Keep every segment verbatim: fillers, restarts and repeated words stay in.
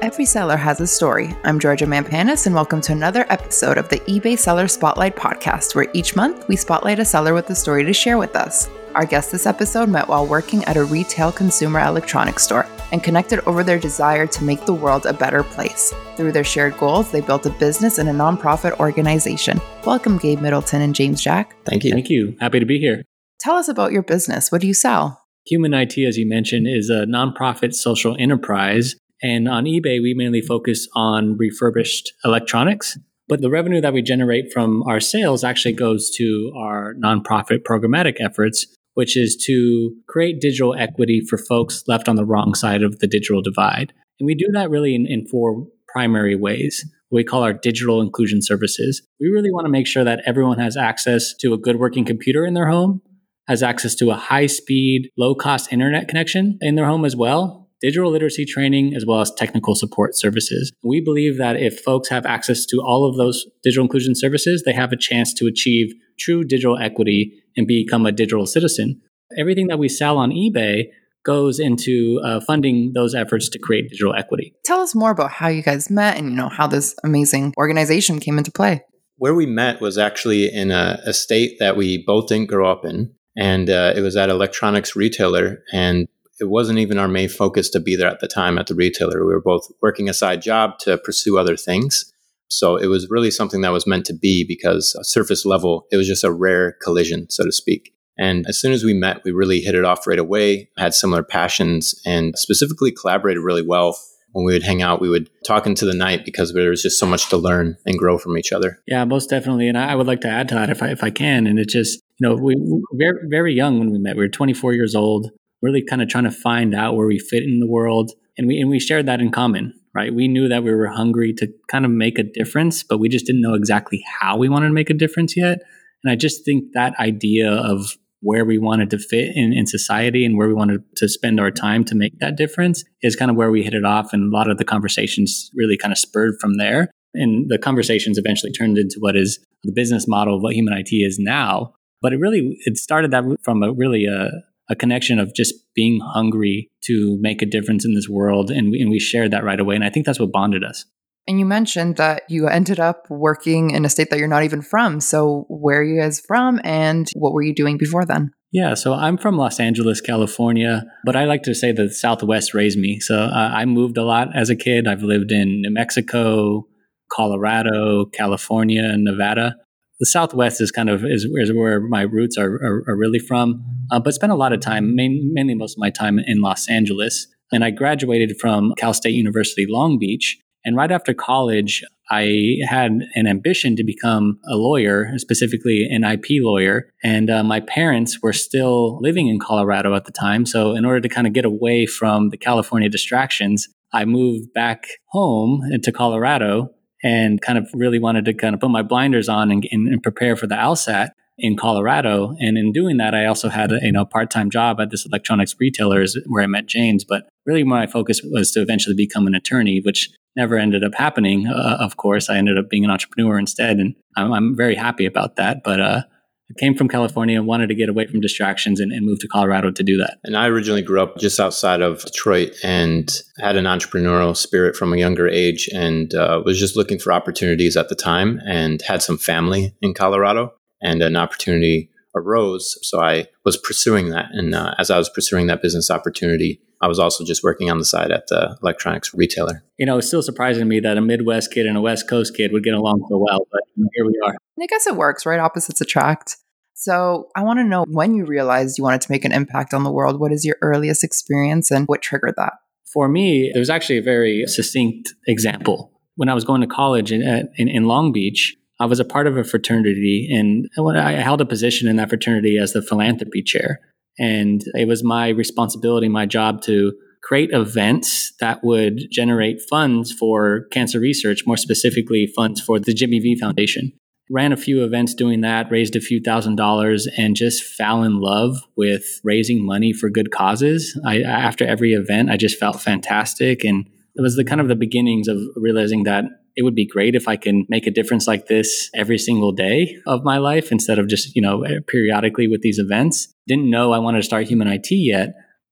Every seller has a story. I'm Georgia Mampanis, and welcome to another episode of the eBay Seller Spotlight podcast, where each month we spotlight a seller with a story to share with us. Our guest this episode met while working at a retail consumer electronics store and connected over their desire to make the world a better place. Through their shared goals, they built a business and a nonprofit organization. Welcome, Gabe Middleton and James Jack. Thank you. Thank you. Happy to be here. Tell us about your business. What do you sell? Human I T, as you mentioned, is a nonprofit social enterprise. And on eBay, we mainly focus on refurbished electronics. But the revenue that we generate from our sales actually goes to our nonprofit programmatic efforts, which is to create digital equity for folks left on the wrong side of the digital divide. And we do that really in, in four primary ways. We call our digital inclusion services. We really want to make sure that everyone has access to a good working computer in their home, has access to a high-speed, low-cost internet connection in their home as well, digital literacy training, as well as technical support services. We believe that if folks have access to all of those digital inclusion services, they have a chance to achieve true digital equity and become a digital citizen. Everything that we sell on eBay goes into uh, funding those efforts to create digital equity. Tell us more about how you guys met and, you know, how this amazing organization came into play. Where we met was actually in a, a state that we both didn't grow up in. And uh, it was at an electronics retailer. And it wasn't even our main focus to be there at the time at the retailer. We were both working a side job to pursue other things. So it was really something that was meant to be because surface level, it was just a rare collision, so to speak. And as soon as we met, we really hit it off right away, had similar passions, and specifically collaborated really well. When we would hang out, we would talk into the night because there was just so much to learn and grow from each other. Yeah, most definitely. And I would like to add to that if I, if I can. And it just, you know, we were very, very young when we met. We were twenty-four years old, really kind of trying to find out where we fit in the world. And we and we shared that in common, right? We knew that we were hungry to kind of make a difference, but we just didn't know exactly how we wanted to make a difference yet. And I just think that idea of where we wanted to fit in, in society and where we wanted to spend our time to make that difference is kind of where we hit it off. And a lot of the conversations really kind of spurred from there. And the conversations eventually turned into what is the business model of what Human I T is now. But it really, it started that from a really a, a connection of just being hungry to make a difference in this world. And we, and we shared that right away. And I think that's what bonded us. And you mentioned that you ended up working in a state that you're not even from. So where are you guys from and what were you doing before then? Yeah, so I'm from Los Angeles, California, but I like to say that the Southwest raised me. So uh, I moved a lot as a kid. I've lived in New Mexico, Colorado, California, and Nevada. The Southwest is kind of is, is where my roots are, are, are really from, uh, but spent a lot of time, main, mainly most of my time in Los Angeles. And I graduated from Cal State University, Long Beach. And right after college, I had an ambition to become a lawyer, specifically an I P lawyer. And uh, my parents were still living in Colorado at the time. So in order to kind of get away from the California distractions, I moved back home to Colorado and kind of really wanted to kind of put my blinders on and, and, and prepare for the LSAT in Colorado. And in doing that, I also had a you know part-time job at this electronics retailer where I met James. But really my focus was to eventually become an attorney, which never ended up happening. Uh, of course, I ended up being an entrepreneur instead. And I'm, I'm very happy about that. But uh, I came from California and wanted to get away from distractions and, and move to Colorado to do that. And I originally grew up just outside of Detroit and had an entrepreneurial spirit from a younger age and uh, was just looking for opportunities at the time and had some family in Colorado. And an opportunity arose. So I was pursuing that. And uh, as I was pursuing that business opportunity, I was also just working on the side at the electronics retailer. You know, it's still surprising to me that a Midwest kid and a West Coast kid would get along so well, but here we are. I guess it works, right? Opposites attract. So I want to know when you realized you wanted to make an impact on the world. What is your earliest experience and what triggered that? For me, there's actually a very succinct example. When I was going to college in, in, in Long Beach, I was a part of a fraternity, and I held a position in that fraternity as the philanthropy chair. And it was my responsibility, my job to create events that would generate funds for cancer research, more specifically funds for the Jimmy V Foundation. Ran a few events doing that, raised a few thousand dollars, and just fell in love with raising money for good causes. I, after every event, I just felt fantastic. And it was the kind of the beginnings of realizing that it would be great if I can make a difference like this every single day of my life instead of just, you know, periodically with these events. Didn't know I wanted to start Human I T yet,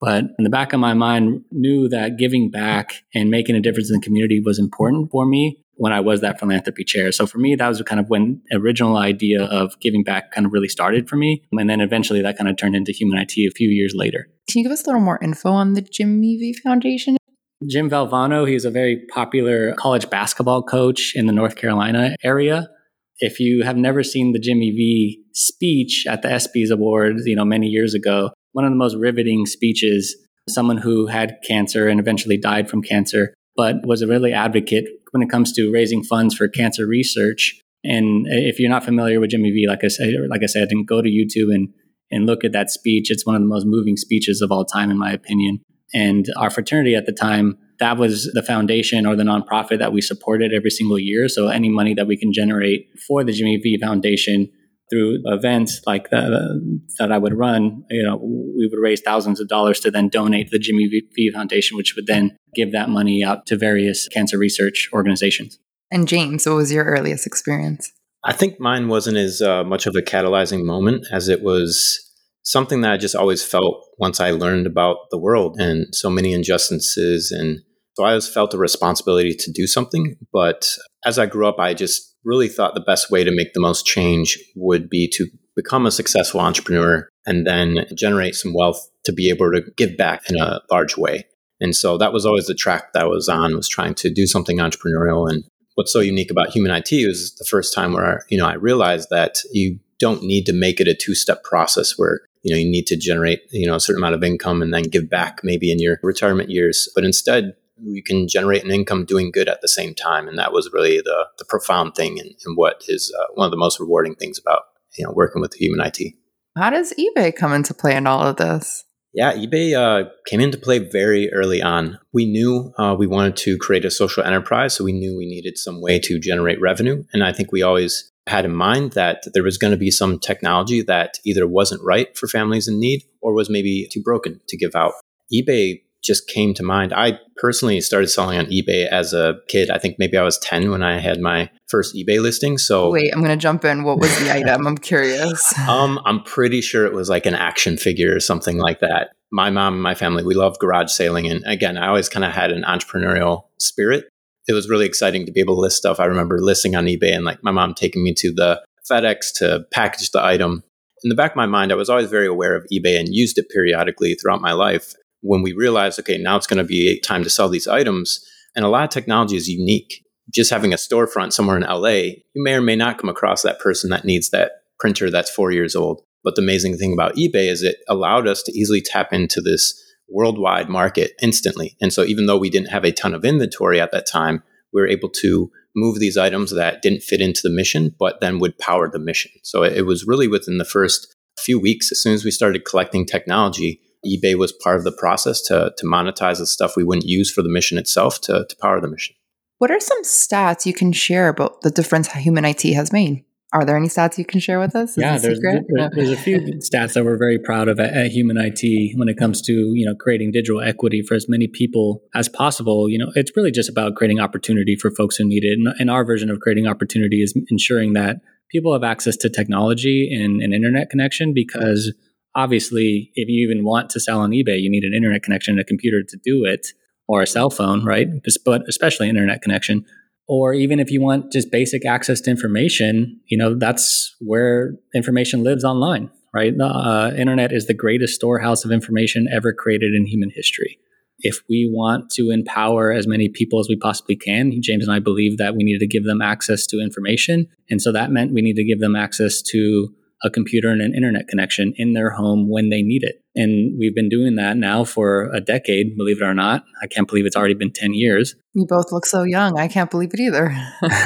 But in the back of my mind, knew that giving back and making a difference in the community was important for me when I was that philanthropy chair. So for me, that was kind of when the original idea of giving back kind of really started for me. And then eventually that kind of turned into Human I T a few years later. Can you give us a little more info on the Jim Meavy Foundation? Jim Valvano, he's a very popular college basketball coach in the North Carolina area. If you have never seen the Jimmy V speech at the ESPYs Awards, you know, many years ago, one of the most riveting speeches, someone who had cancer and eventually died from cancer, but was a really advocate when it comes to raising funds for cancer research. And if you're not familiar with Jimmy V, like I said, like I said, and go to YouTube and, and look at that speech. It's one of the most moving speeches of all time, in my opinion. And our fraternity at the time, that was the foundation or the nonprofit that we supported every single year. So any money that we can generate for the Jimmy V Foundation through events like the, that I would run, you know, we would raise thousands of dollars to then donate to the Jimmy V Foundation, which would then give that money out to various cancer research organizations. And James, what was your earliest experience? I think mine wasn't as uh, much of a catalyzing moment as it was something that I just always felt once I learned about the world and so many injustices. And so I always felt a responsibility to do something. But as I grew up, I just really thought the best way to make the most change would be to become a successful entrepreneur and then generate some wealth to be able to give back in a large way. And so that was always the track that I was on, was trying to do something entrepreneurial. And what's so unique about Human I T was the first time where, you know, I realized that you don't need to make it a two-step process where, you know, you need to generate, you know, a certain amount of income and then give back maybe in your retirement years. But instead, you can generate an income doing good at the same time. And that was really the the profound thing and, and what is uh, one of the most rewarding things about, you know, working with Human I T. How does eBay come into play in all of this? Yeah, eBay uh, came into play very early on. We knew uh, we wanted to create a social enterprise, so we knew we needed some way to generate revenue. And I think we always had in mind that there was going to be some technology that either wasn't right for families in need or was maybe too broken to give out. eBay just came to mind. I personally started selling on eBay as a kid. I think maybe I was ten when I had my first eBay listing. So wait, I'm going to jump in. What was the item? I'm curious. um, I'm pretty sure it was like an action figure or something like that. My mom and my family, we love garage sailing. And again, I always kind of had an entrepreneurial spirit. It was really exciting to be able to list stuff. I remember listing on eBay and like my mom taking me to the FedEx to package the item. In the back of my mind, I was always very aware of eBay and used it periodically throughout my life. When we realized, okay, now it's going to be time to sell these items. And a lot of technology is unique. Just having a storefront somewhere in L A, you may or may not come across that person that needs that printer that's four years old. But the amazing thing about eBay is it allowed us to easily tap into this worldwide market instantly. And so even though we didn't have a ton of inventory at that time, we were able to move these items that didn't fit into the mission, but then would power the mission. So it was really within the first few weeks, as soon as we started collecting technology, eBay was part of the process to, to monetize the stuff we wouldn't use for the mission itself to, to power the mission. What are some stats you can share about the difference Human I T has made? Are there any stats you can share with us? Is yeah, there's, there, no. there's a few stats that we're very proud of at, at Human I T when it comes to, you know, creating digital equity for as many people as possible. You know, it's really just about creating opportunity for folks who need it. And, and our version of creating opportunity is ensuring that people have access to technology and an internet connection, because obviously, if you even want to sell on eBay, you need an internet connection and a computer to do it, or a cell phone, right? But especially internet connection. Or even if you want just basic access to information, you know, that's where information lives online, right? The uh, internet is the greatest storehouse of information ever created in human history. If we want to empower as many people as we possibly can, James and I believe that we needed to give them access to information. And so that meant we need to give them access to a computer and an internet connection in their home when they need it. And we've been doing that now for a decade, believe it or not. I can't believe it's already been ten years. You both look so young. I can't believe it either.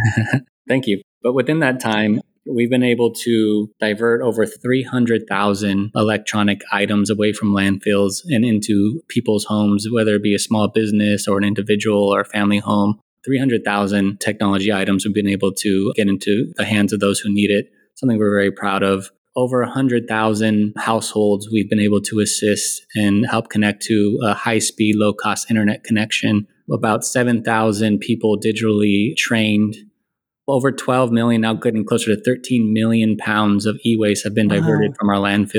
Thank you. But within that time, we've been able to divert over three hundred thousand electronic items away from landfills and into people's homes, whether it be a small business or an individual or a family home. three hundred thousand technology items we've been able to get into the hands of those who need it. Something we're very proud of. Over one hundred thousand households we've been able to assist and help connect to a high-speed, low-cost internet connection. About seven thousand people digitally trained. Over twelve million, now getting closer to thirteen million pounds of e-waste have been diverted wow. from our landfills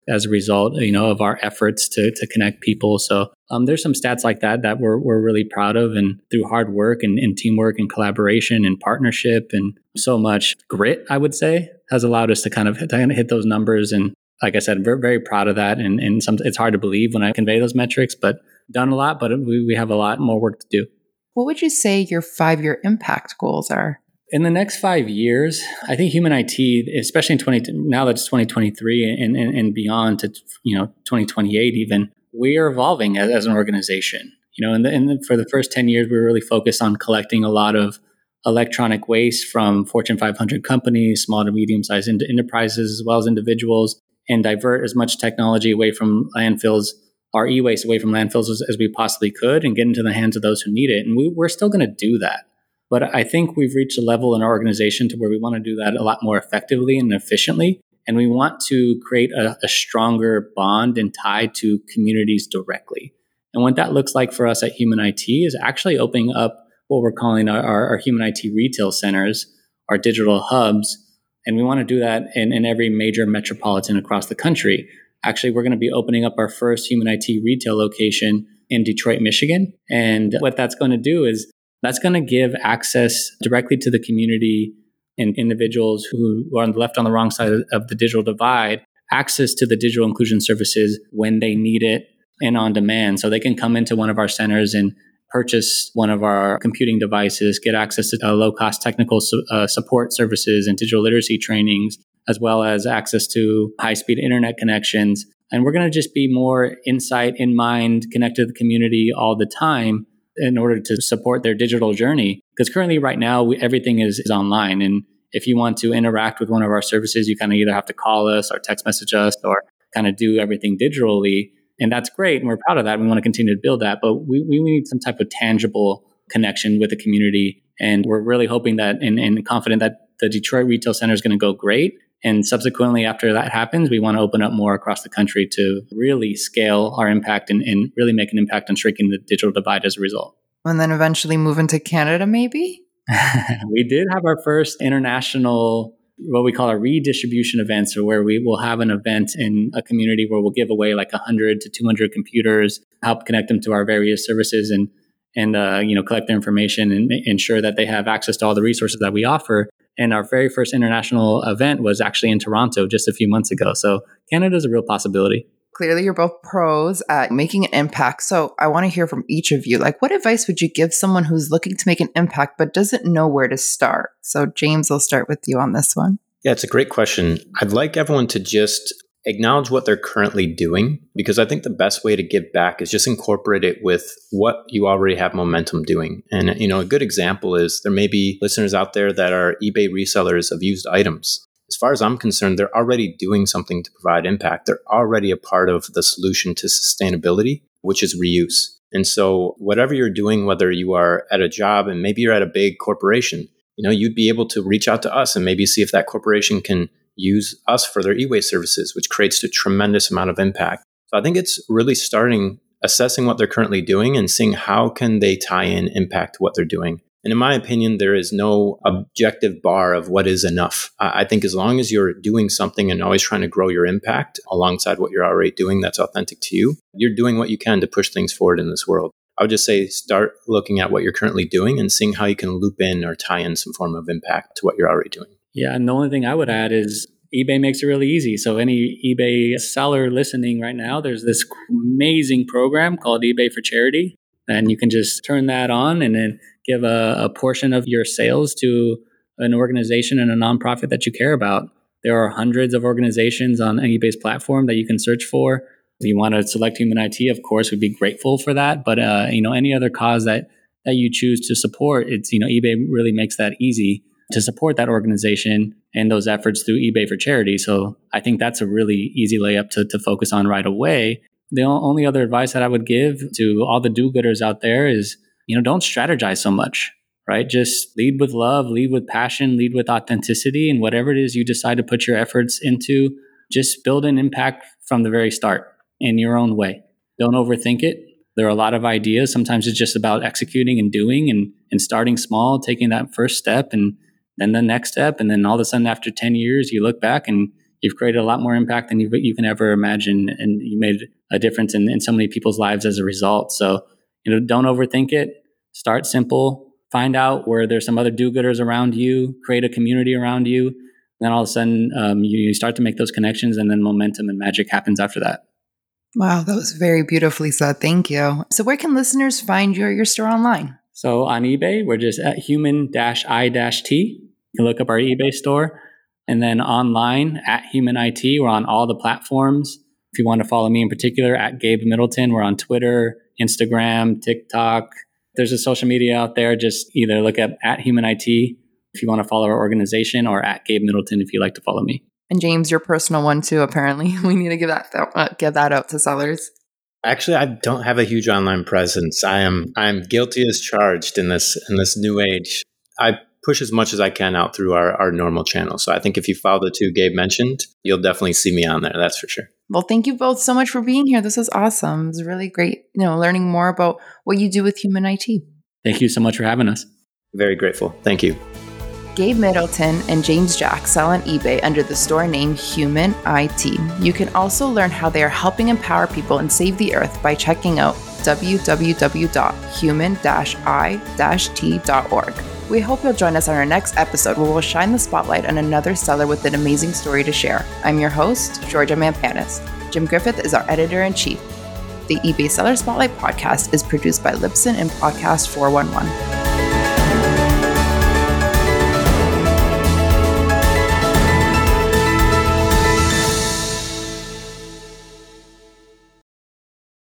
as a result, you know, of our efforts to to connect people. So um, there's some stats like that that we're we're really proud of, and through hard work and, and teamwork and collaboration and partnership and so much grit, I would say, has allowed us to kind of hit, to hit those numbers. And like I said, we're very proud of that. And and some, it's hard to believe when I convey those metrics, but done a lot, but we, we have a lot more work to do. What would you say your five-year impact goals are? In the next five years, I think Human I T, especially in twenty now that it's twenty twenty-three and, and, and beyond to you know twenty twenty-eight even, we are evolving as, as an organization. You know, and, the, and the, for the first ten years, we were really focused on collecting a lot of electronic waste from Fortune five hundred companies, small to medium-sized enterprises, as well as individuals, and divert as much technology away from landfills, our e-waste away from landfills as, as we possibly could, and get into the hands of those who need it. And we, we're still going to do that. But I think we've reached a level in our organization to where we want to do that a lot more effectively and efficiently. And we want to create a, a stronger bond and tie to communities directly. And what that looks like for us at Human I T is actually opening up what we're calling our, our, our Human I T retail centers, our digital hubs. And we want to do that in, in every major metropolitan across the country. Actually, we're going to be opening up our first Human I T retail location in Detroit, Michigan. And what that's going to do is that's going to give access directly to the community and individuals who are on the left on the wrong side of the digital divide, access to the digital inclusion services when they need it and on demand. So they can come into one of our centers and purchase one of our computing devices, get access to uh, low-cost technical su- uh, support services and digital literacy trainings, as well as access to high-speed internet connections. And we're going to just be more insight, in mind, connected to the community all the time in order to support their digital journey. Because currently right now, we, everything is, is online. And if you want to interact with one of our services, you kind of either have to call us or text message us or kind of do everything digitally. And that's great. And we're proud of that. We want to continue to build that. But we, we need some type of tangible connection with the community. And we're really hoping that and, and confident that the Detroit Retail Center is going to go great. And subsequently, after that happens, we want to open up more across the country to really scale our impact and, and really make an impact on shrinking the digital divide as a result. And then eventually move into Canada, maybe? We did have our first international, what we call our redistribution events, or where we will have an event in a community where we'll give away like one hundred to two hundred computers, help connect them to our various services and, and uh, you know, collect their information and ensure that they have access to all the resources that we offer. And our very first international event was actually in Toronto just a few months ago. So Canada is a real possibility. Clearly, you're both pros at making an impact. So I want to hear from each of you. Like, what advice would you give someone who's looking to make an impact but doesn't know where to start? So James, I'll start with you on this one. Yeah, it's a great question. I'd like everyone to just acknowledge what they're currently doing, because I think the best way to give back is just incorporate it with what you already have momentum doing. And, you know, a good example is there may be listeners out there that are eBay resellers of used items. As far as I'm concerned, they're already doing something to provide impact. They're already a part of the solution to sustainability, which is reuse. And so whatever you're doing, whether you are at a job and maybe you're at a big corporation, you know, you'd be able to reach out to us and maybe see if that corporation can use us for their e-waste services, which creates a tremendous amount of impact. So I think it's really starting, assessing what they're currently doing and seeing how can they tie in impact to what they're doing. And in my opinion, there is no objective bar of what is enough. I think as long as you're doing something and always trying to grow your impact alongside what you're already doing that's authentic to you, you're doing what you can to push things forward in this world. I would just say start looking at what you're currently doing and seeing how you can loop in or tie in some form of impact to what you're already doing. Yeah, and the only thing I would add is eBay makes it really easy. So any eBay seller listening right now, there's this amazing program called eBay for Charity. And you can just turn that on and then give a, a portion of your sales to an organization and a nonprofit that you care about. There are hundreds of organizations on eBay's platform that you can search for. If you want to select Human I T, of course, we'd be grateful for that. But uh, you know, any other cause that that you choose to support, it's you know, eBay really makes that easy to support that organization and those efforts through eBay for Charity. So I think that's a really easy layup to, to focus on right away. The only other advice that I would give to all the do-gooders out there is, you know, don't strategize so much, right? Just lead with love, lead with passion, lead with authenticity, and whatever it is you decide to put your efforts into, just build an impact from the very start in your own way. Don't overthink it. There are a lot of ideas. Sometimes it's just about executing and doing and, and starting small, taking that first step and then the next step. And then all of a sudden after ten years, you look back and you've created a lot more impact than you, you can ever imagine. And you made a difference in, in so many people's lives as a result. So, you know, don't overthink it. Start simple. Find out where there's some other do-gooders around you. Create a community around you. Then all of a sudden, um, you, you start to make those connections, and then momentum and magic happens after that. Wow, that was very beautifully said. Thank you. So where can listeners find your, your store online? So on eBay, we're just at human I T. You can look up our eBay store. And then online at Human I T, we're on all the platforms. If you want to follow me in particular, at Gabe Middleton, we're on Twitter, Instagram, TikTok. There's a social media out there. Just either look up at Human I T if you want to follow our organization, or at Gabe Middleton if you like to follow me. And James, your personal one too, apparently. We need to give that uh, give that out to sellers. Actually, I don't have a huge online presence. I am I'm guilty as charged in this in this new age. I push as much as I can out through our, our normal channels. So I think if you follow the two Gabe mentioned, you'll definitely see me on there. That's for sure. Well, thank you both so much for being here. This was awesome. It was really great, you know, learning more about what you do with Human I T. Thank you so much for having us. Very grateful. Thank you. Gabe Middleton and James Jack sell on eBay under the store name Human I T. You can also learn how they are helping empower people and save the earth by checking out w w w dot human dash i dash t dot org. We hope you'll join us on our next episode where we'll shine the spotlight on another seller with an amazing story to share. I'm your host, Georgia Mampanis. Jim Griffith is our editor-in-chief. The eBay Seller Spotlight podcast is produced by Libsyn and Podcast four one one.